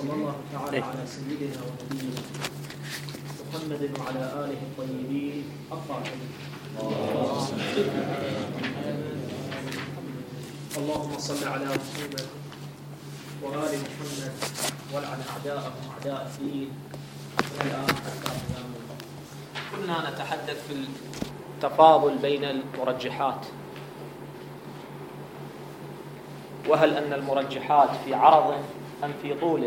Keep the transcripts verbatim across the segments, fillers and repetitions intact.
وصلى الله تعالى على سيدنا ونبينا محمد وعلى آله الطيبين الطاهرين. اللهم صل على محمد وآل محمد والعن أعداءهم أعداء الدين والآن حتى قيام القيامة. كنا نتحدث في التفاضل بين المرجحات، وهل أن المرجحات في عرض أم في طول،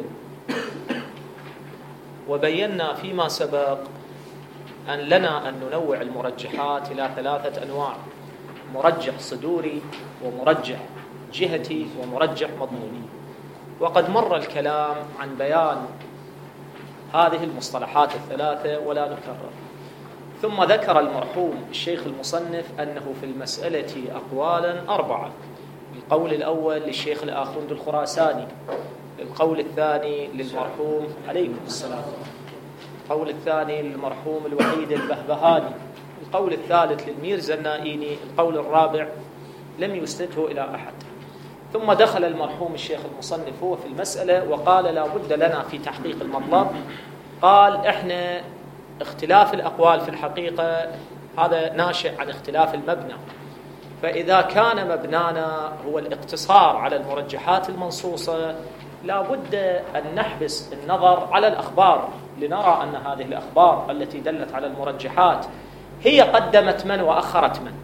وبينا فيما سبق أن لنا أن ننوع المرجحات إلى ثلاثة أنواع: مرجح صدوري ومرجح جهتي ومرجح مضموني. وقد مر الكلام عن بيان هذه المصطلحات الثلاثة ولا نكرر. ثم ذكر المرحوم الشيخ المصنف أنه في المسألة أقوالا أربعة: القول الأول للشيخ الآخوند الخراساني، القول الثاني للمرحوم عليكم السلام، القول الثاني للمرحوم الوحيد البهبهاني، القول الثالث للميرزا النائيني، القول الرابع لم يسنده إلى أحد. ثم دخل المرحوم الشيخ المصنف هو في المسألة وقال لا بد لنا في تحقيق المطلب. قال إحنا اختلاف الأقوال في الحقيقة هذا ناشئ عن اختلاف المبنى، فإذا كان مبنانا هو الاقتصار على المرجحات المنصوصة لا بد أن نحبس النظر على الأخبار لنرى أن هذه الأخبار التي دلت على المرجحات هي قدمت من وأخرت من،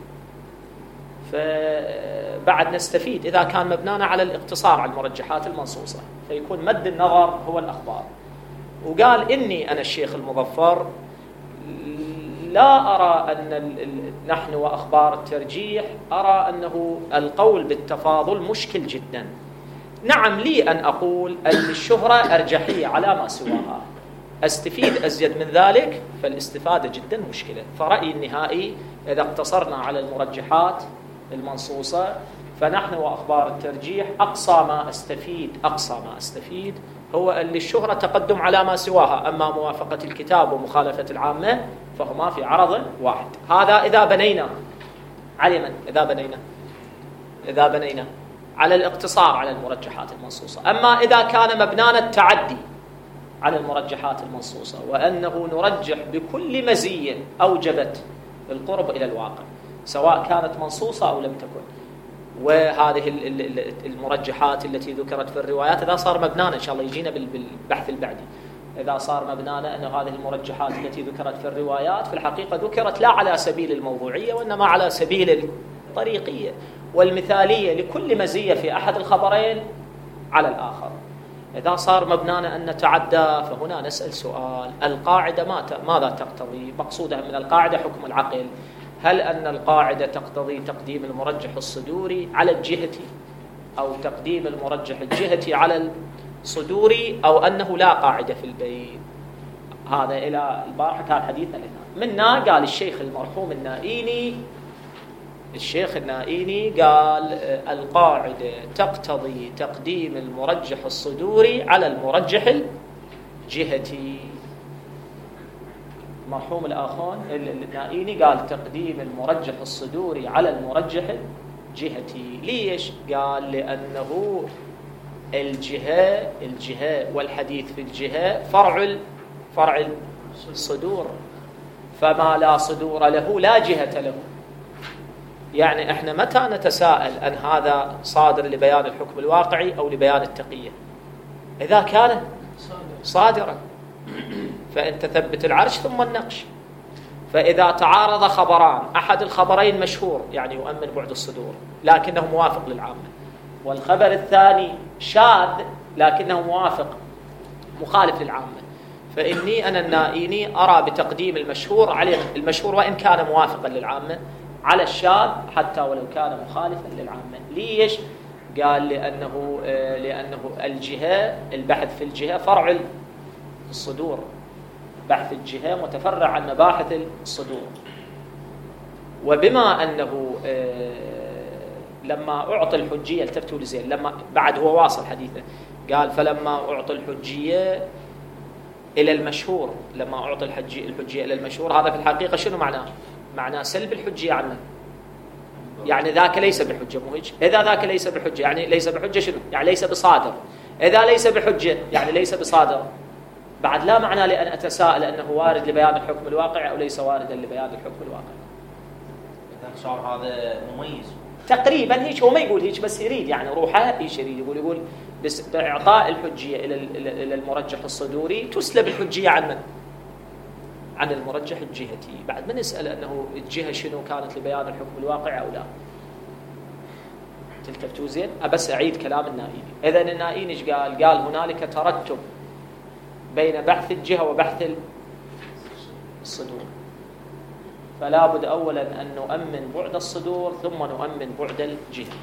فبعد نستفيد إذا كان مبنانا على الاقتصار على المرجحات المنصوصة فيكون مد النظر هو الأخبار. وقال إني أنا الشيخ المظفر لا أرى أن نحن وأخبار الترجيح أرى أنه القول بالتفاضل مشكل جدا. نعم لي أن أقول أن الشهرة أرجحية على ما سواها، أستفيد أزيد من ذلك فالاستفادة جدا مشكلة. فرأيي النهائي إذا اقتصرنا على المرجحات المنصوصة فنحن وأخبار الترجيح أقصى ما أستفيد أقصى ما أستفيد هو أن للشهرة تقدم على ما سواها، أما موافقة الكتاب ومخالفة العامة فهما في عرض واحد. هذا إذا بنينا على من؟ إذا بنينا إذا بنينا على الاقتصار على المرجحات المنصوصة. أما إذا كان مبنانا التعدي على المرجحات المنصوصة وأنه نرجح بكل مزية أوجبت القرب إلى الواقع سواء كانت منصوصة أو لم تكن، وهذه المرجحات التي ذكرت في الروايات إذا صار مبنانا إن شاء الله يجينا بالبحث البعدي، إذا صار مبنانا أن هذه المرجحات التي ذكرت في الروايات في الحقيقة ذكرت لا على سبيل الموضوعية وإنما على سبيل الطريقية والمثالية لكل مزية في أحد الخبرين على الآخر. إذا صار مبنانا أن نتعدى فهنا نسأل سؤال: القاعدة ماذا تقتضي؟ مقصودها من القاعدة حكم العقل. هل أن القاعدة تقتضي تقديم المرجح الصدوري على الجهة أو تقديم المرجح الجهة على الصدوري، أو أنه لا قاعدة في البين؟ هذا إلى البارحة كان حديثنا لنا. منا قال الشيخ المرحوم النائيني الشيخ النائيني قال القاعدة تقتضي تقديم المرجح الصدوري على المرجح الجهتي. المرحوم الآخون النائيني قال تقديم المرجح الصدوري على المرجح الجهتي. ليش؟ قال لأنه الجهة الجهة والحديث في الجهة فرع فرع الصدور، فما لا صدور له لا جهة له. يعني احنا متى نتساءل أن هذا صادر لبيان الحكم الواقعي أو لبيان التقية؟ إذا كان صادرا فأنت ثبت العرش ثم النقش. فإذا تعارض خبران، أحد الخبرين مشهور يعني يؤمن بعد الصدور لكنه موافق للعامة، والخبر الثاني شاذ لكنه موافق مخالف للعامة، فإني أنا النائيني أرى بتقديم المشهور على المشهور وإن كان موافقا للعامة على الشاذ حتى ولو كان مخالفا للعامة. ليش؟ قال لأنه آه لأنه الجهة البحث في الجهة فرع الصدور، بحث الجهة متفرع عن مباحث الصدور. وبما أنه آه لما أعطي الحجية التفتوا لزين، لما بعد هو واصل حديثه قال فلما أعطي الحجية إلى المشهور، لما أعطي الحجية الحجية إلى المشهور، هذا في الحقيقة شنو معناه؟ معناه سلب الحجية عنه، يعني ذاك ليس بحجة مهج. إذا ذاك ليس بحجة يعني ليس بحجة شنو؟ يعني ليس بصادر. إذا ليس بحجة يعني ليس بصادر، بعد لا معنى لأن أتساءل أنه وارد لبيان الحكم الواقعي أو ليس واردا لبيان الحكم الواقعي. صار هذا مميز تقريبا هيك، هو ما يقول هيك بس يريد يعني روحه هيك يريد يقول يقول بس بإعطاء الحجية إلى إلى المرجح الصدوري تسلب الحجية عن من؟ عن المرجح الجهتي. بعد ما نسأل أنه الجهة شنو كانت لبيان الحكم الواقعي أو لا. تلتفتوا زين؟ بس أعيد كلام النائيني. إذا النائيني ايش قال؟ قال هنالك ترتب بين بحث الجهة وبحث الصدور، فلا بد أولا أن نؤمن بعد الصدور ثم نؤمن بعد الجهة.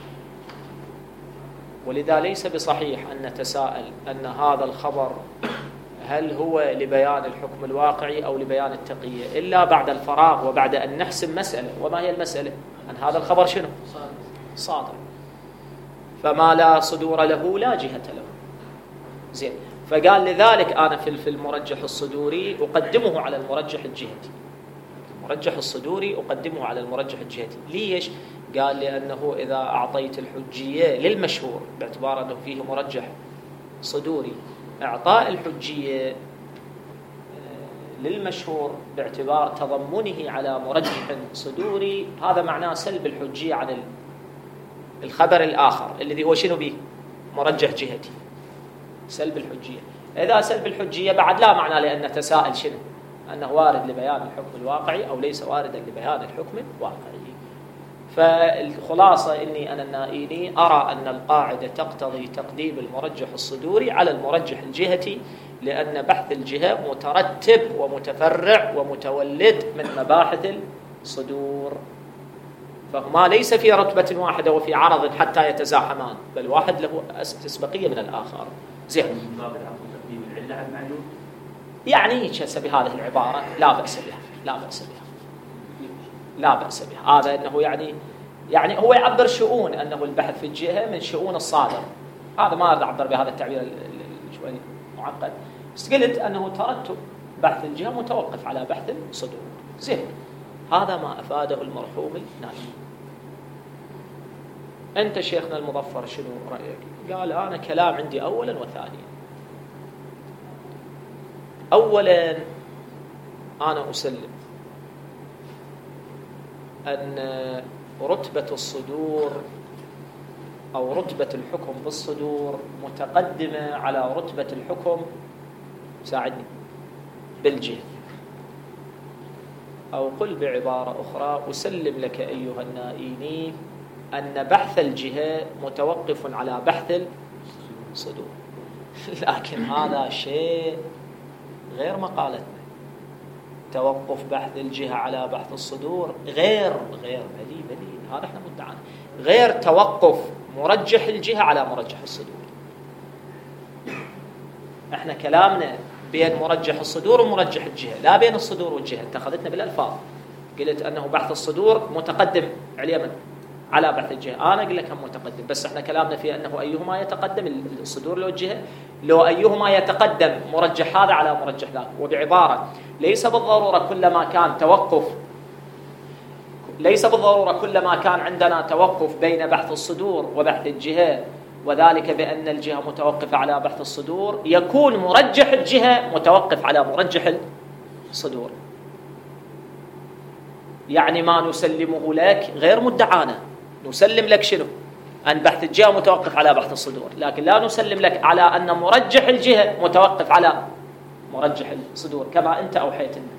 ولذا ليس بصحيح أن نتساءل أن هذا الخبر هل هو لبيان الحكم الواقعي أو لبيان التقية إلا بعد الفراغ وبعد أن نحسم مسألة. وما هي المسألة؟ أن هذا الخبر شنو؟ صادر، فما لا صدور له لا جهة له. زين، فقال لذلك أنا في المرجح الصدوري أقدمه على المرجح الجهتي. المرجح الصدوري أقدمه على المرجح الجهتي. ليش؟ قال لأنه إذا أعطيت الحجية للمشهور باعتبار أنه فيه مرجح صدوري، إعطاء الحجية للمشهور باعتبار تضمنه على مرجح صدوري هذا معناه سلب الحجية عن الخبر الآخر الذي هو شنو به؟ مرجح جهتي. سلب الحجية. إذا سلب الحجية بعد لا معنى لأن نتساءل شنو؟ أنه وارد لبيان الحكم الواقعي أو ليس واردا لبيان الحكم الواقعي. فالخلاصة إني أنا النائيني أرى أن القاعدة تقتضي تقديم المرجح الصدوري على المرجح الجهتي، لأن بحث الجهة مترتب ومتفرع ومتولد من مباحث الصدور، فهما ليس في رتبة واحدة وفي عرض حتى يتزاحمان، بل واحد له أسبقية من الآخر. زين، يعني هيك بهذه العبارة لا بأس بها، لا بأس بها، لا بأس بها. هذا أنه يعني يعني هو يعبر شؤون أنه البحث في الجهة من شؤون الصادر. هذا ما أريد أعبر بهذا التعبير شوي معقد، بس قلت أنه ترتب بحث الجهة متوقف على بحث الصدور. زين، هذا ما أفاده المرحوم النائي. أنت شيخنا المظفر شنو رأيك؟ قال أنا كلام عندي أولا وثانيا. أولا أنا أسلم أن رتبة الصدور أو رتبة الحكم بالصدور متقدمة على رتبة الحكم، ساعدني، بالجهة. أو قل بعبارة أخرى، أسلم لك أيها النائيني أن بحث الجهة متوقف على بحث الصدور، لكن هذا شيء غير مقالتنا. توقف بحث الجهة على بحث الصدور غير غير بلي بلي هذا احنا مدعانا، غير توقف مرجح الجهة على مرجح الصدور. احنا كلامنا بين مرجح الصدور ومرجح الجهة، لا بين الصدور والجهة. اتخذتنا بالألفاظ، قلت أنه بحث الصدور متقدم على اليمن على بحث الجهة، أنا أقول لك هم متقدم، بس احنا كلامنا في أنه أيهما يتقدم، الصدور لو الجهة، لو أيهما يتقدم مرجح هذا على مرجح ذاك. وبعبارة ليس بالضرورة كلما كان توقف ليس بالضرورة كلما كان عندنا توقف بين بحث الصدور وبحث الجهة، وذلك بأن الجهة متوقفة على بحث الصدور، يكون مرجح الجهة متوقف على مرجح الصدور. يعني ما نسلمه لك غير مدعانا، نسلم لك شنو؟ أن بحث الجهة متوقف على بحث الصدور، لكن لا نسلم لك على أن مرجح الجهة متوقف على مرجح الصدور كما أنت أوحيت لنا.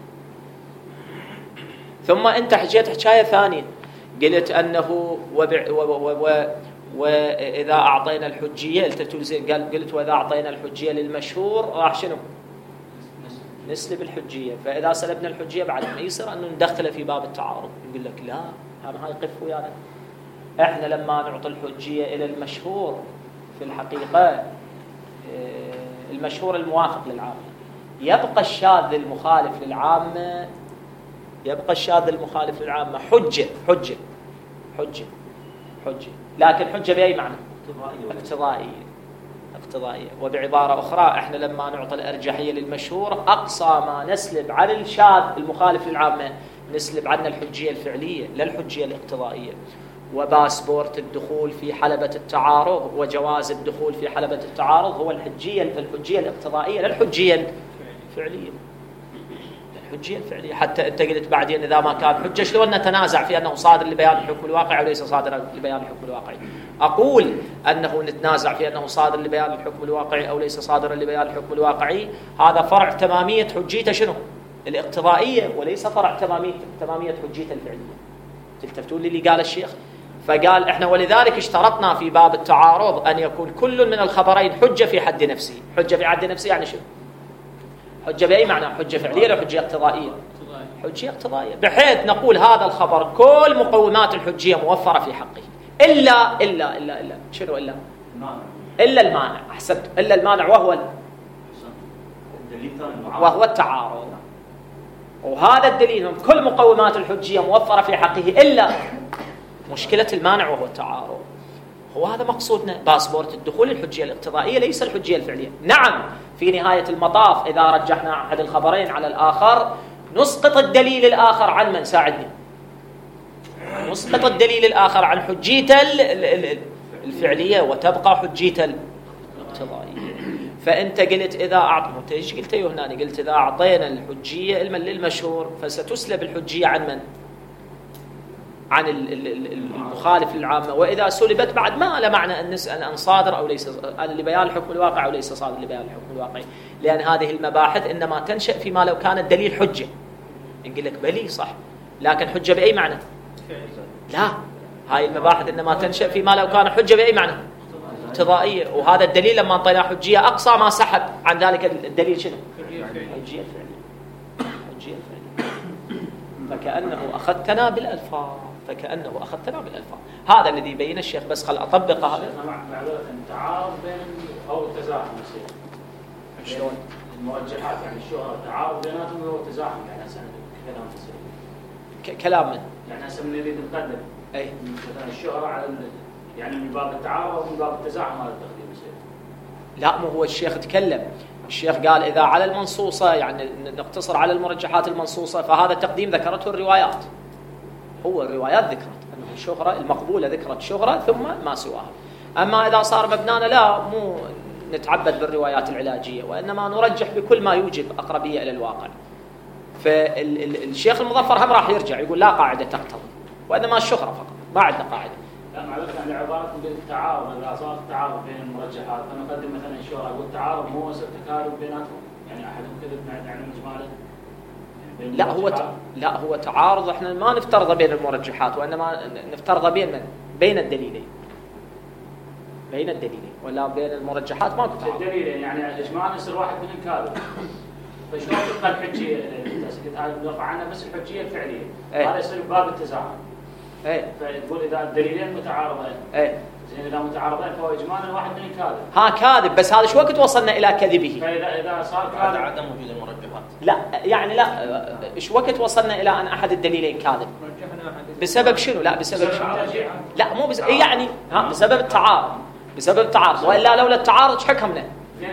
ثم أنت حكيت حكاية ثانية، قلت أنه وبع و و و وإذا أعطينا الحجية، قلت وإذا أعطينا الحجية للمشهور راح شنو؟ نسلب الحجية. فإذا سلبنا الحجية بعد ما يصير أنه ندخله في باب التعارض. نقول لك لا، هذا هاي قف ويانا. احنا لما نعطي الحجية إلى المشهور في الحقيقة المشهور الموافق للعامة، يبقى الشاذ المخالف للعامة يبقى الشاذ المخالف للعامة حجة حجة حجة حجة لكن حجة بأي معنى؟ اقتضائية اقتضائية. وبعبارة أخرى احنا لما نعطي الأرجحية للمشهور أقصى ما نسلب عن الشاذ المخالف للعامة نسلب عنا الحجية الفعلية لا الحجية الاقتضائية. وباسبورت الدخول في حلبة التعارض وجواز الدخول في حلبة التعارض هو الحجية الحجية الاقتضائية لا الحجية الفعلية. الحجية الفعلية حتى أنت قلت بعدين إذا ما كان حجة شلون نتنازع في أنه صادر لبيان الحكم الواقعي وليس صادر لبيان الحكم الواقعي؟ أقول أنه نتنازع في أنه صادر لبيان الحكم الواقعي أو ليس صادرا لبيان الحكم الواقعي، هذا فرع تمامية حجيته شنو؟ الاقتضائية، وليس فرع تمامية تمامية حجيته الفعلية. تلتفتون اللي قال الشيخ؟ فقال إحنا ولذلك اشترطنا في باب التعارض أن يكون كل من الخبرين حجة في حد نفسه. حجة في حد نفسه يعني شنو؟ حجة بأي معنى؟ حجة فعلية ولا حجة اقتضائية؟ حجة اقتضائية، بحيث نقول هذا الخبر كل مقومات الحجية موفرة في حقه إلا إلا إلا إلا شنو إلا؟ إلا المانع. أحسنت، إلا المانع وهو وهو التعارض. وهذا الدليل هم كل مقومات الحجية موفرة في حقه إلا مشكلة المانع وهو التعارض. هو هذا مقصودنا. باسبورت الدخول الحجية الاقتضائية ليس الحجية الفعلية. نعم في نهاية المطاف إذا رجحنا أحد الخبرين على الآخر نسقط الدليل الآخر عن من ساعدني نسقط الدليل الآخر عن حجيته الفعلية وتبقى حجيته الاقتضائية. فأنت قلت إذا أعطنا أنت إيش قلت أيه هنا؟ قلت إذا أعطينا الحجية علما للمشهور فستسلب الحجية عن من؟ عن المخالف للعامة. وإذا سلبت بعد ما لا معنى أن نسأل أن صادر أو ليس لبيان الحكم الواقع أو ليس صادر لبيان الحكم الواقعي، لأن هذه المباحث إنما تنشأ فيما لو كان الدليل حجة. نقول لك بلي صح، لكن حجة بأي معنى؟ لا، هاي المباحث إنما تنشأ فيما لو كان حجة بأي معنى؟ اقتضائية. وهذا الدليل لما انطيناه حجية أقصى ما سحب عن ذلك الدليل شنو؟ حجية فعلية. حجية فعلية. فكأنه أخذتنا بالألفاظ فكأنه أخذتنا بالألفاظ هذا الذي بين الشيخ. بس خل أطبق هذا. معذرة التعارض بين أو التزاحم يصير شلون؟ المرجحات يعني الشهرة التعارض بيناتهم هو تزاحم يعني هسه كلام تصير كلام من؟ يعني هسه من نريد نقدم أي مثلا الشهرة على يعني من باب التعارض أو من باب التزاحم هذا التقديم يصير. لا مو هو الشيخ تكلم. الشيخ قال إذا على المنصوصة يعني نقتصر على المرجحات المنصوصة فهذا التقديم ذكرته الروايات. هو الروايات ذكرت أنه الشهرة المقبولة ذكرت شهرة ثم ما سواها. أما إذا صار مبنانا لا مو نتعبد بالروايات العلاجية وإنما نرجح بكل ما يوجب أقربية إلى الواقع. فالشيخ المظفر هم راح يرجع يقول لا قاعدة تقتضي وإنما الشهرة فقط ما عندنا قاعدة. لا معلش عن عبارة التعارض إذا صار التعارض بين المرجحات فنقدم مثلا الشهرة أقول التعارض مو يصير تكارب بيناتهم يعني أحدهم كذب يعني مجماله. لا هو ت... لا هو تعارض احنا ما نفترض بين المرجحات وانما نفترض بين من؟ بين الدليلين. بين الدليلين ولا بين المرجحات ماكو تعارض. الدليلين يعني اجمالا يصير واحد منهم كاذب. فشلون تبقى الحجيه اللي هذا نرفع عنها بس الحجيه الفعليه. هذا يصير باب التزاحم. ايه فتقول اذا الدليلين متعارضين. ايه زين اذا متعارضين فهو اجمالا واحد منهم كاذب. ها كاذب بس هذا شو وقت وصلنا الى كذبه؟ فاذا اذا صار كاذب عدم وجود المرجحات. لا يعني لا ايش وقت وصلنا الى ان احد الدليلين كاذب؟ بسبب شنو؟ لا بسبب شنو؟ لا مو بس يعني ها بسبب التعارض. بسبب التعارض والا لولا التعارض ايش حكمنا؟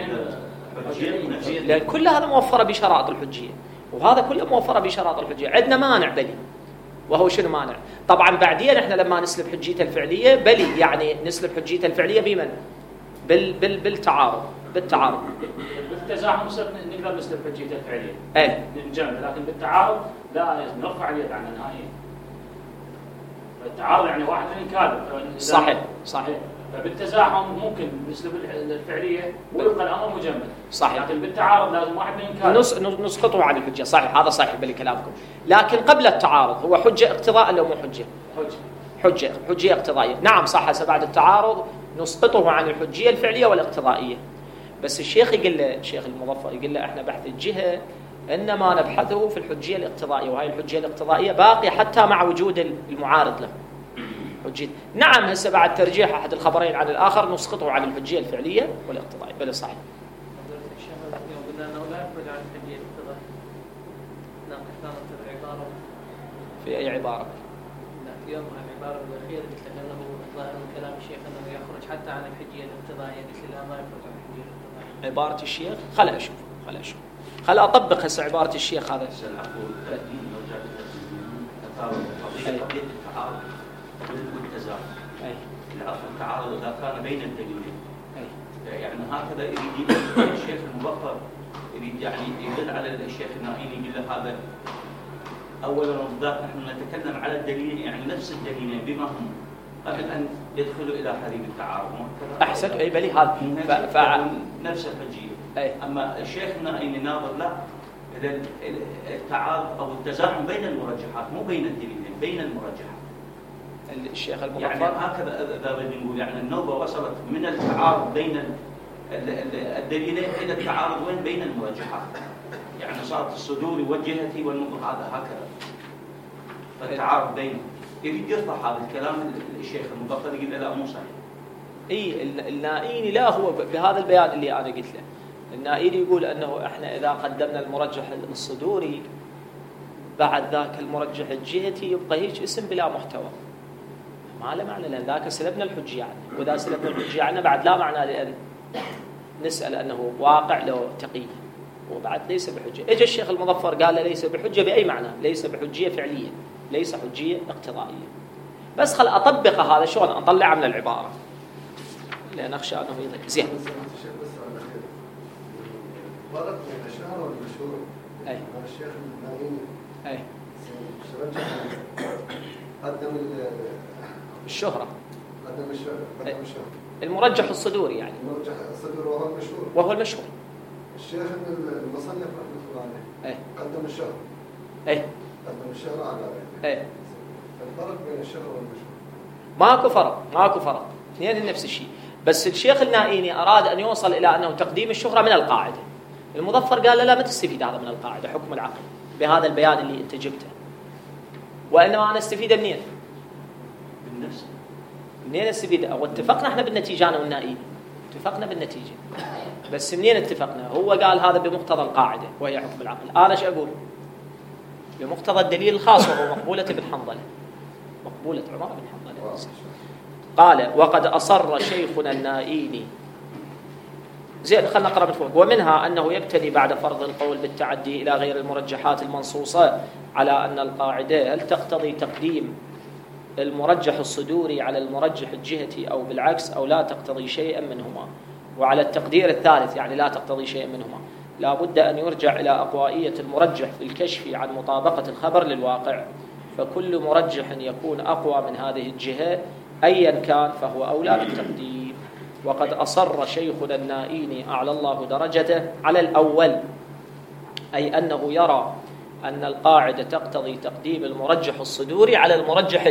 لان كل هذا موفره بشرائط الحجيه وهذا كله موفره بشرائط الحجيه. عندنا مانع بلي وهو شنو مانع؟ طبعا بعدين احنا لما نسلب حجيته الفعليه بلي يعني نسلب حجيته الفعليه بمن؟ بال بال بالتعارض بالتعارض. بالتزاحم نقدر نسلب حجيته الفعليه. ايه نجمد لكن بالتعارض لا نرفع اليد عنه نهائيا. التعارض يعني واحد من كاذب. صحيح صحيح. فبالتزاحم ممكن نسلب الفعليه ويبقى الامر مجمد. صحيح. لكن بالتعارض لازم واحد من كاذب. نس نسقطه عن الحجه. صحيح هذا صحيح بكلامكم. لكن قبل التعارض هو حجه اقتضاء ولا مو حجه؟ حجه. حجه حجيه اقتضائيه. نعم صح. هسه بعد التعارض نسقطه عن الحجيه الفعليه والاقتضائيه. بس الشيخ يقول له الشيخ المظفر يقول له احنا بحث الجهه انما نبحثه في الحجيه الاقتضائيه وهي الحجيه الاقتضائيه باقيه حتى مع وجود المعارض له. حجيه. نعم هسه بعد ترجيح احد الخبرين عن الاخر نسقطه عن الحجيه الفعليه والاقتضائيه. بل صحيح. قلنا انه لا يخرج عن الحجيه الاقتضائيه. ناقشنا العباره في اي عباره؟ لا في يوم العباره الاخيره قلت لك انه ظاهر من كلام الشيخ انه يخرج حتى عن الحجيه الاقتضائيه. قلت لا ما يخرج عن الحجيه الاقتضائيه. عباره الشيخ خل اشوف خل اشوف خل اطبق هسه عباره الشيخ هذا. التعارض قضيه التعارض والتزاحم التزاحم. أي. العفو التعارض إذا كان بين الدليلين. أي. يعني هكذا يريد الشيخ المبطل يريد يعني يدل على الشيخ النائين يقول له هذا أولا وذاك نحن نتكلم على الدليل يعني نفس الدليلين بما هم قبل أن يدخلوا إلى حديث التعارض. أحسنت. أي بلي هذا ف... نفس الحجية. أي. أما الشيخ النائين يناظر لا إذا التعارض أو التزاحم بين المرجحات مو بين الدليلين بين المرجحات. الشيخ المبطل يعني هكذا إذا بدنا نقول يعني النوبة وصلت من التعارض بين الدليلين إلى التعارض وين بين المرجحات. يعني صارت الصدور والجهة والنظر هذا هكذا. فالتعارض بينهم. يريد يرفع هذا الكلام الشيخ المبطل يقول لا مو صحيح. اي النائيني لا هو بهذا البيان اللي انا قلت له. النائيني يقول انه احنا اذا قدمنا المرجح الصدوري بعد ذاك المرجح الجهتي يبقى هيك اسم بلا محتوى. ما له معنى لان ذاك سلبنا الحجيه عنه، واذا سلبنا الحجيه عنه بعد لا معنى لان نسال انه واقع له تقي وبعد ليس بحجه. اجى الشيخ المظفر قال له ليس بحجه باي معنى؟ ليس بحجيه فعليه، ليس حجيه اقتضائيه. بس خل اطبق هذا شلون اطلعه من العباره لان اخشى انه يضيق. زين. فرق بين الشهر والمشهور. اي. الشيخ النائيني. اي. قدم الشهره. قدم الشهر. قدم الشهر. المرجح الصدوري يعني. المرجح الصدوري وهو المشهور. وهو المشهور. الشيخ المصنف رحمه الله عليه. اي. قدم الشهر. اي. قدم الشهر على غيره. اي. الفرق بين الشهر والمشهور. ماكو فرق، ماكو فرق. اثنين نفس الشيء. بس الشيخ النائيني اراد ان يوصل الى انه تقديم الشهره من القاعده. المظفر قال لا لا ما تستفيد هذا من القاعده حكم العقل بهذا البيان اللي انت جبته. وانما انا استفيد منين؟ بالنفس. منين استفيد؟ او اتفقنا احنا بالنتيجه انا والنائيني. اتفقنا بالنتيجه. بس منين اتفقنا؟ هو قال هذا بمقتضى القاعده وهي حكم العقل. انا ايش اقول؟ بمقتضى الدليل الخاص وهو مقبوله بن حنظله. مقبوله عمر بن حنظله. قال وقد أصر شيخنا النائيني. زين خلنا نقرأ من فوق. ومنها أنه يبتدي بعد فرض القول بالتعدي إلى غير المرجحات المنصوصة على أن القاعدة هل تقتضي تقديم المرجح الصدوري على المرجح الجهتي أو بالعكس أو لا تقتضي شيئا منهما. وعلى التقدير الثالث يعني لا تقتضي شيئا منهما لا بد أن يرجع إلى أقوائية المرجح في الكشف عن مطابقة الخبر للواقع. فكل مرجح يكون أقوى من هذه الجهة أيا كان فهو أولى بالتقديم. وقد أصر شيخنا النائيني أعلى الله درجته على الأول أي أنه يرى أن القاعدة تقتضي تقديم المرجح الصدوري على المرجح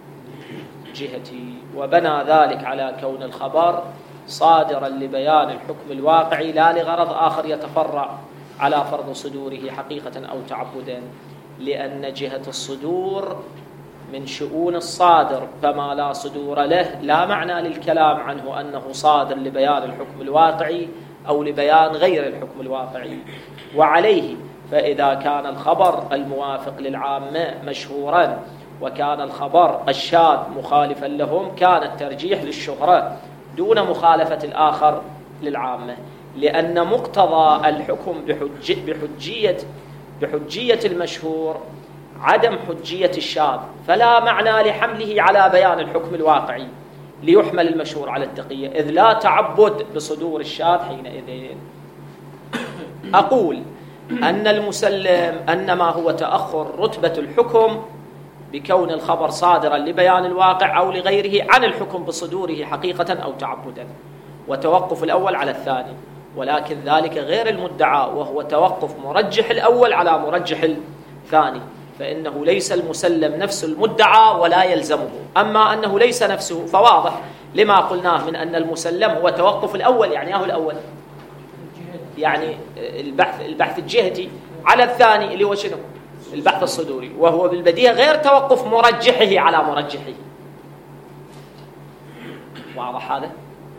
الجهتي وبنى ذلك على كون الخبر صادرا لبيان الحكم الواقعي لا لغرض آخر يتفرع على فرض صدوره حقيقة أو تعبدا لأن جهة الصدور من شؤون الصادر فما لا صدور له لا معنى للكلام عنه أنه صادر لبيان الحكم الواقعي أو لبيان غير الحكم الواقعي. وعليه فإذا كان الخبر الموافق للعامة مشهورا وكان الخبر الشاذ مخالفا لهم كان الترجيح للشهرة دون مخالفة الآخر للعامة لأن مقتضى الحكم بحج بحجية بحجية المشهور عدم حجية الشاذ فلا معنى لحمله على بيان الحكم الواقعي ليحمل المشهور على التقية إذ لا تعبد بصدور الشاذ حينئذ. أقول أن المسلم أنما هو تأخر رتبة الحكم بكون الخبر صادرا لبيان الواقع أو لغيره عن الحكم بصدوره حقيقة أو تعبدا وتوقف الأول على الثاني ولكن ذلك غير المدعى وهو توقف مرجح الأول على مرجح الثاني فإنه ليس المسلم نفس المدعى ولا يلزمه. أما أنه ليس نفسه فواضح لما قلناه من أن المسلم هو توقف الأول يعني أهو الأول يعني البحث البحث الجهتي على الثاني اللي هو شنو؟ البحث الصدوري وهو بالبديهة غير توقف مرجحه على مرجحه. واضح هذا؟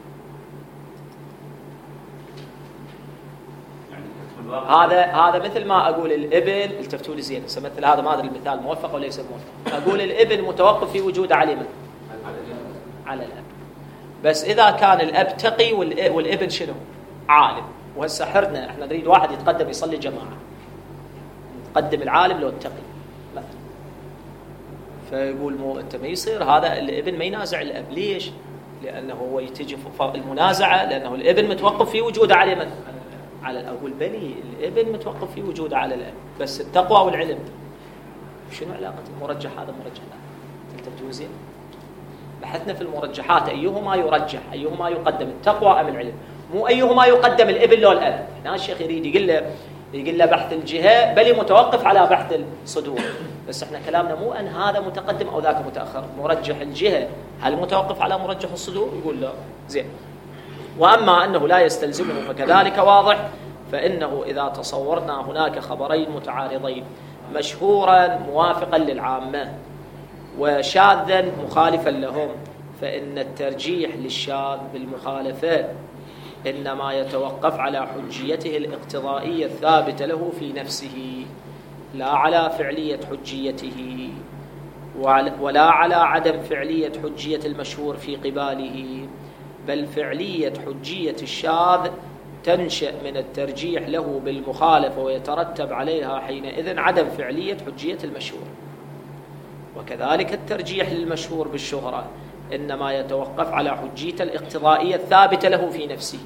هذا هذا مثل ما اقول الابن التفتوا لي زين مثل هذا ما ادري المثال موفق ولا ليس موفق. اقول الابن متوقف في وجود علم على الاب بس اذا كان الاب تقي والابن شنو؟ عالم. وهسه حرنا احنا نريد واحد يتقدم يصلي جماعه نقدم العالم لو التقي مثلا فيقول مو أنت ما يصير هذا الابن ما ينازع الأب. ليش؟ لأنه هو يتجي المنازعة لأنه الابن متوقف في وجوده على من؟ على الأب. والبني الابن متوقف في وجوده على الأب، بس التقوى والعلم. شنو علاقة المرجح هذا مرجح هذا؟ تنتبهوا زين؟ بحثنا في المرجحات أيهما يرجح، أيهما يقدم، التقوى أم العلم؟ مو أيهما يقدم الابن لو الأب. هنا الشيخ يريد يقول له يقول له بحث الجهة بل متوقف على بحث الصدور. بس احنا كلامنا مو أن هذا متقدم أو ذاك متأخر. مرجح الجهة هل متوقف على مرجح الصدور؟ يقول لا. زين. وأما أنه لا يستلزمه فكذلك واضح، فإنه إذا تصورنا هناك خبرين متعارضين، مشهورا موافقا للعامة وشاذا مخالفا لهم، فإن الترجيح للشاذ بالمخالفة إنما يتوقف على حجيته الاقتضائية الثابتة له في نفسه، لا على فعلية حجيته ولا على عدم فعلية حجية المشهور في قباله، بل فعلية حجية الشاذ تنشأ من الترجيح له بالمخالفة ويترتب عليها حينئذ عدم فعلية حجية المشهور. وكذلك الترجيح للمشهور بالشهرة إنما يتوقف على حجية الاقتضائية الثابتة له في نفسه،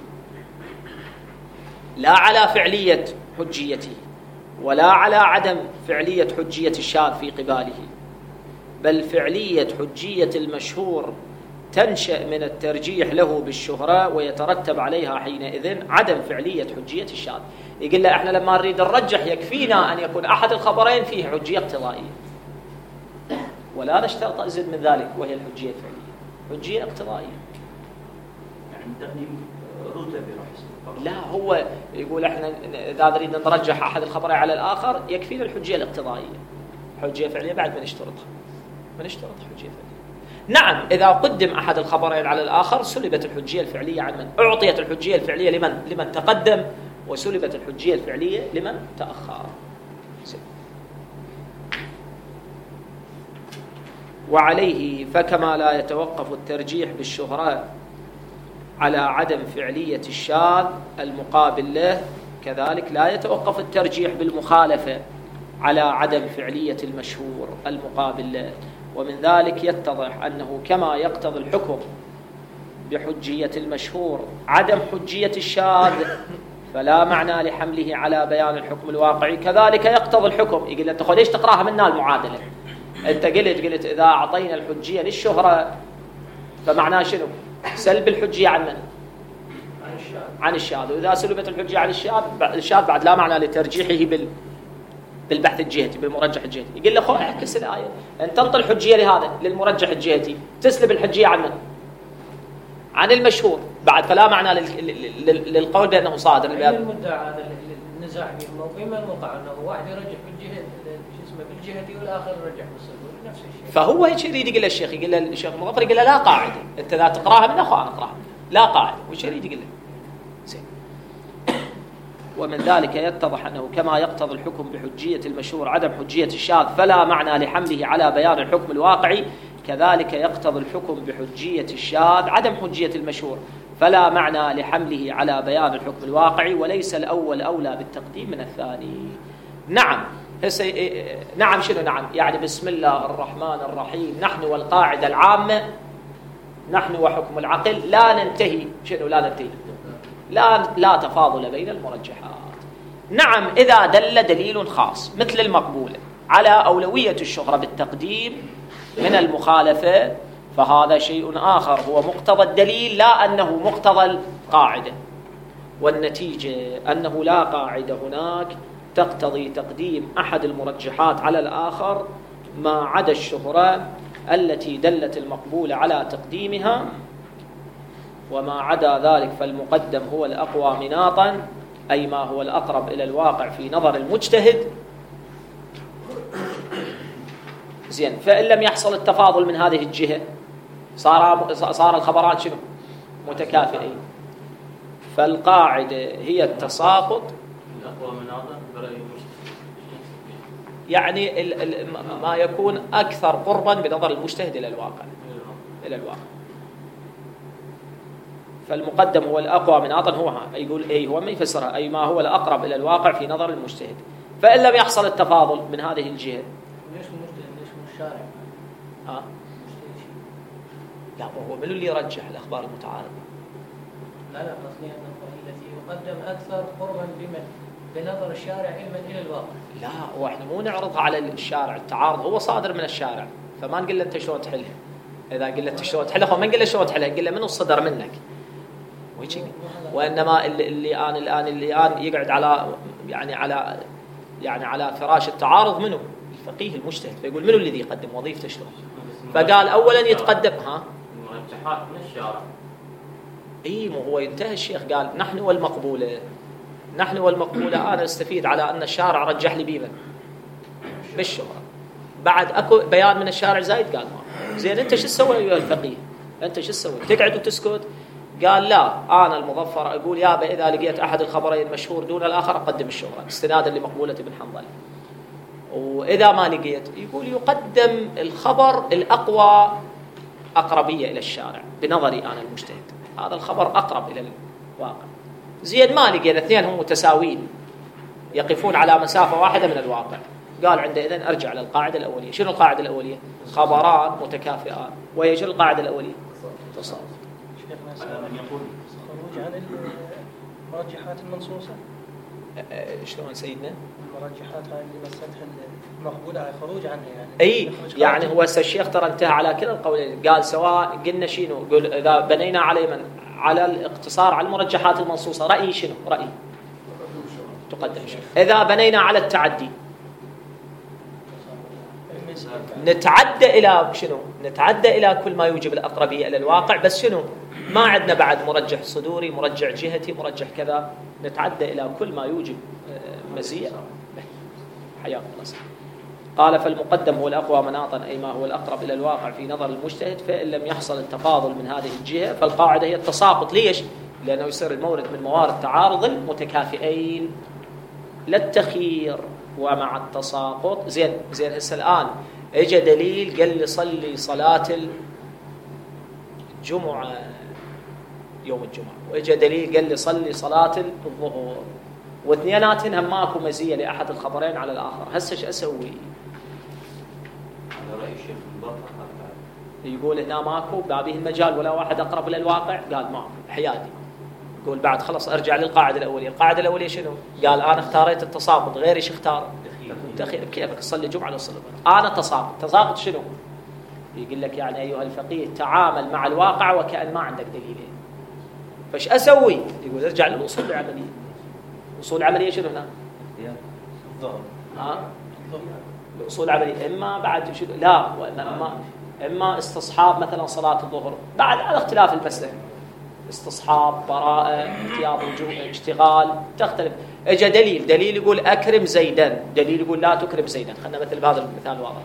لا على فعلية حجيته ولا على عدم فعلية حجية الشاذ في قباله، بل فعلية حجية المشهور تنشأ من الترجيح له بالشهرة ويترتب عليها حينئذ عدم فعلية حجية الشاذ. يقول له احنا لما نريد نرجح يكفينا أن يكون أحد الخبرين فيه حجية اقتضائية، ولا نشترط أزيد من ذلك وهي الحجية الفعلية، حجية اقتضائية. يعني تقديم رتبة رح لا، هو يقول احنا إذا نريد نرجح أحد الخبرين على الآخر يكفينا الحجية الاقتضائية، حجية فعلية بعد ما نشترطها ما نشترط حجية فعلية. نعم، إذا قدم أحد الخبرين على الآخر سلبت الحجية الفعلية عن من؟ أعطيت الحجية الفعلية لمن؟ لمن تقدم، وسلبت الحجية الفعلية لمن تأخر. وعليه فكما لا يتوقف الترجيح بالشهرة على عدم فعلية الشاذ المقابل له، كذلك لا يتوقف الترجيح بالمخالفة على عدم فعلية المشهور المقابل له. ومن ذلك يتضح أنه كما يقتضي الحكم بحجية المشهور عدم حجية الشاذ فلا معنى لحمله على بيان الحكم الواقعي، كذلك يقتضي الحكم. يقول أنت خليش تقراها منا المعادلة، أنت قلت قلت إذا أعطينا الحجية للشهرة فمعناه شنو؟ سلب الحجية عن من؟ عن الشاذ. وإذا سلبت الحجية عن الشاذ الشاذ بعد لا معنى لترجيحه بال بالبحث الجهتي بالمرجح الجهتي. يقول له خو اعكس الآية، أن تنطي الحجية لهذا للمرجح الجهتي تسلب الحجية عن من؟ عن المشهور بعد، فلا معنى للقول بأنه صادر. المدعى هذا النزاع فيه فيما الموقع أنه واحد يرجح بالجهة شو اسمه بالجهتي والآخر يرجح بالصدور نفس الشيء. فهو هيك يريد يقول للشيخ يقول له الشيخ مظفر يقول له لا قاعدة، أنت إذا تقراها من أخو أنا أقراها لا قاعدة، وش يريد يقول له؟ زين. ومن ذلك يتضح أنه كما يقتضي الحكم بحجية المشهور عدم حجية الشاذ فلا معنى لحمله على بيان الحكم الواقعي، كذلك يقتضي الحكم بحجية الشاذ عدم حجية المشهور فلا معنى لحمله على بيان الحكم الواقعي، وليس الأول أولى بالتقديم من الثاني. نعم هسه نعم شنو نعم؟ يعني بسم الله الرحمن الرحيم نحن والقاعدة العامة نحن وحكم العقل لا ننتهي شنو لا ننتهي لا لا تفاضل بين المرجحات. نعم إذا دل دليل خاص مثل المقبول على أولوية الشهرة بالتقديم من المخالفة فهذا شيء آخر، هو مقتضى الدليل لا أنه مقتضى القاعدة، والنتيجة أنه لا قاعدة هناك تقتضي تقديم أحد المرجحات على الآخر ما عدا الشهرة التي دلت المقبول على تقديمها، وما عدا ذلك فالمقدم هو الأقوى مناطا، أي ما هو الأقرب إلى الواقع في نظر المجتهد. زين، فإن لم يحصل التفاضل من هذه الجهة صار صار الخبران شنو؟ متكافئين. فالقاعدة هي التساقط، الأقوى مناطا برأي يعني ال ال ما يكون أكثر قربا بنظر المجتهد إلى الواقع إلى الواقع. فالمقدم هو الأقوى مناطا، هو يقول أي هو ما يفسرها أي ما هو الأقرب إلى الواقع في نظر المجتهد. فإن لم يحصل التفاضل من هذه الجهة ليش المجتهد ليش الشارع؟ ها لا وهو من اللي يرجح الأخبار المتعارضة؟ لا لا قصدي أنه التي يقدم أكثر قربا بمن بنظر الشارع علما إلى الواقع. لا واحنا مو نعرضها على الشارع، التعارض هو صادر من الشارع، فما نقول له انت شلون تحلها. اذا قلت انت شلون تحلها ما نقول له شلون تحلها، نقول له منو صدر منك. وانما اللي, اللي الان الان اللي الان يقعد على يعني على يعني على فراش التعارض منو؟ الفقيه المجتهد، فيقول منو الذي يقدم وظيفته شلون؟ فقال اولا يتقدم ها المرجحات من الشارع. اي مو هو انتهى الشيخ قال نحن والمقبوله نحن والمقبوله انا استفيد على ان الشارع رجح لي بيبا بالشهره. بعد اكو بيان من الشارع زايد قال ما زين انت شو تسوي ايها الفقيه؟ انت شو تسوي؟ تقعد وتسكت؟ قال لا انا المظفر اقول يابا اذا لقيت احد الخبرين مشهور دون الاخر اقدم الشهره استنادا لمقبوله ابن حنظل، واذا ما لقيت يقول يقدم الخبر الاقوى اقربيه الى الشارع بنظري انا المجتهد، هذا الخبر اقرب الى الواقع. زين ما لقينا اثنين هم متساويين يقفون على مسافه واحده من الواقع، قال عندئذ ارجع للقاعده الاوليه. شنو القاعده الاوليه؟ خبران متكافئان، وهي شنو القاعده الاوليه؟ تصادق. خروج عن المرجحات المنصوصه. شلون سيدنا؟ المرجحات هاي اللي مسألتها المقبوله هاي خروج عنها يعني. اي يعني هو الشيخ ترى انتهى على كلا القولين، قال سواء قلنا شنو؟ قل اذا بنينا على من؟ على الاقتصار على المرجحات المنصوصه، رايي شنو؟ رايي تقدم شنو؟ اذا بنينا على التعدي نتعدى الى شنو؟ نتعدى الى كل ما يوجب الاقربيه الى الواقع، بس شنو؟ ما عندنا بعد مرجح صدوري، مرجح جهتي، مرجح كذا، نتعدى الى كل ما يوجب مزيه. حياك الله. قال فالمقدم هو الاقوى مناطا اي ما هو الاقرب الى الواقع في نظر المجتهد، فان لم يحصل التفاضل من هذه الجهه فالقاعده هي التساقط. ليش؟ لانه يصير المورد من موارد تعارض المتكافئين لا التخيير. ومع التساقط زين زين هسه الان اجى دليل قال لي صلي صلاه الجمعه يوم الجمعه، واجى دليل قال لي صلي صلاه الظهر، واثنيناتهن هم ماكو مزيه لاحد الخبرين على الاخر. هسه ايش اسوي؟ هذا راي الشيخ المظفر. يقول هنا ماكو بابه المجال ولا واحد اقرب للواقع، قال ماكو حيادي. يقول بعد خلص ارجع للقاعده الاوليه. القاعده الاوليه شنو؟ قال انا اختاريت التساقط، غيري ايش اختار؟ تخير. كيفك تصلي جمعه وتصلي انا تساقط. تساقط شنو؟ يقول لك يعني ايها الفقيه تعامل مع الواقع وكأن ما عندك دليلين. فايش اسوي؟ يقول ارجع للاصول العمليه. الاصول العمليه شنو هنا؟ الظهر. ها؟ الاصول العمليه اما بعد شنو؟ لا اما اما استصحاب مثلا صلاه الظهر، بعد على اختلاف المسألة، استصحاب، براءه، احتياط، اشتغال، تختلف. اجى دليل دليل يقول اكرم زيدا، دليل يقول لا تكرم زيدا. خلينا مثل بهذا المثال الواضح.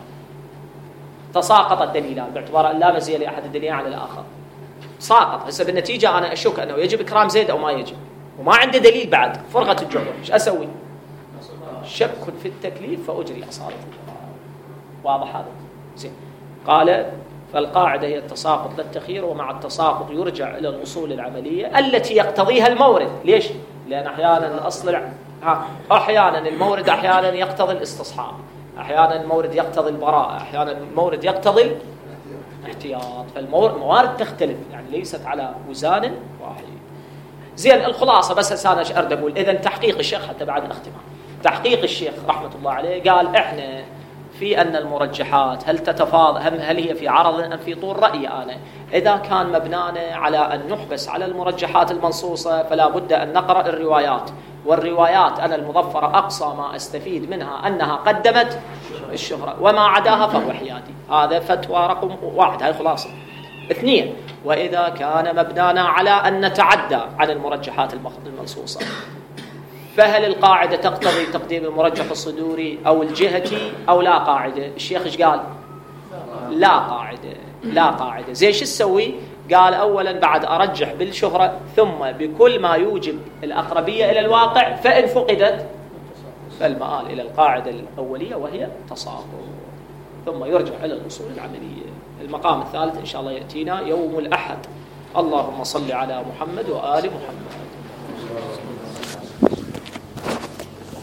تساقط الدليلان باعتبار ان لا مزيه لاحد الدليلين على الاخر. ساقط. هسه بالنتيجه انا اشك انه يجب اكرام زيد او ما يجب، وما عنده دليل بعد، فرغت الجعبه. ايش اسوي؟ شك في التكليف فاجري اصاله القرار. واضح هذا؟ زين. قال فالقاعده هي التساقط لا التخيير، ومع التساقط يرجع الى الاصول العمليه التي يقتضيها المورد. ليش؟ لان احيانا الاصل ها احيانا المورد احيانا يقتضي الاستصحاب، احيانا المورد يقتضي البراءه، احيانا المورد يقتضي الاحتياط. فالموارد تختلف، يعني ليست على وزان واحد. زين الخلاصه بس هسه انا ايش اريد اقول؟ اذا تحقيق الشيخ حتى بعد الاختمام، تحقيق الشيخ رحمه الله عليه قال احنا في ان المرجحات هل تتفاضل، هل هي في عرض ام في طول؟ رايي انا اذا كان مبنانا على ان نحبس على المرجحات المنصوصه فلا بد ان نقرا الروايات، والروايات انا المظفر اقصى ما استفيد منها انها قدمت الشهره، وما عداها فهو حيادي. هذا فتوى رقم واحد، هاي خلاصه. اثنين، واذا كان مبنانا على ان نتعدى عن المرجحات المنصوصه فهل القاعدة تقتضي تقديم المرجح الصدوري أو الجهتي أو لا قاعدة؟ الشيخ إيش قال؟ لا قاعدة. لا قاعدة. زي شو تسوي؟ قال أولا بعد أرجح بالشهرة ثم بكل ما يوجب الأقربية إلى الواقع، فإن فقدت فالمآل إلى القاعدة الأولية وهي تساقط، ثم يرجع إلى الأصول العملية. المقام الثالث إن شاء الله يأتينا يوم الأحد. اللهم صل على محمد وآل محمد.